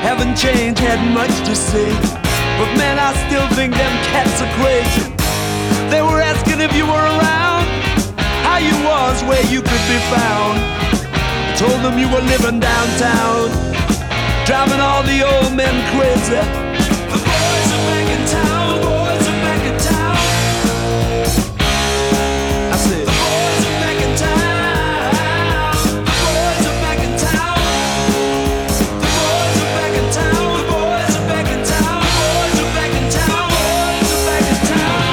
Haven't changed, had much to say, but man, I still think them cats are crazy. They were asking if you were around, how you was, where you could be found. I told them you were living downtown, driving all the old men crazy. The boys are back in town, the boys are back in town. I said, the boys are back in town, the boys are back in town. The boys are back in town, the boys are back in town, the boys are back in town, the boys are back in town.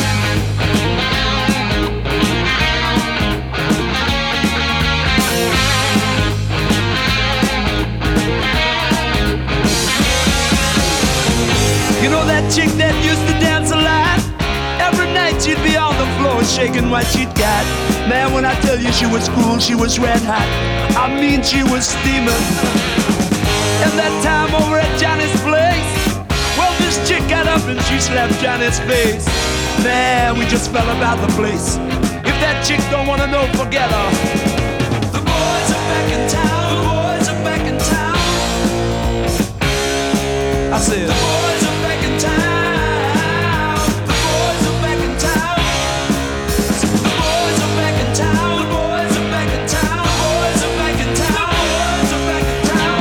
You know that chick that used to dance a lot? Every night she'd be on the floor shaking what she'd got. Man, when I tell you she was cool, she was red hot. I mean, she was steaming. And that time over at Johnny's place, well, this chick got up and she slapped Johnny's face. Man, we just fell about the place. If that chick don't wanna know, forget her. The boys are back in town, the boys are back in town. I said, the boys are back in town, the boys are back in town. The boys are back in town, the boys are back in town, the boys are back in town, the boys are back in town.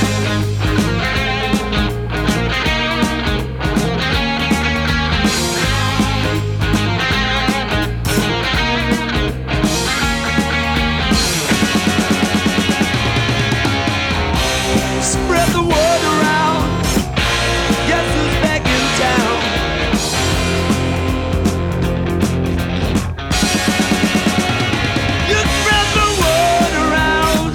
Spread the word around. Guess who's back in town? You spread the word around.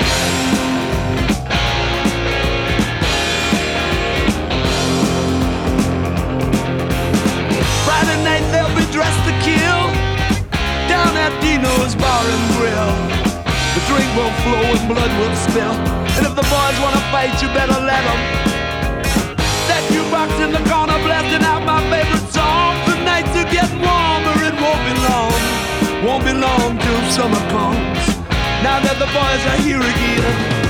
Friday night they'll be dressed to kill down at Dino's Bar and Grill. The drink will flow and blood will spill. And if the boys wanna fight, you better let them. That jukebox in the corner blasting out my favorite song. The nights are getting warmer, it won't be long. Won't be long till summer comes. Now that the boys are here again.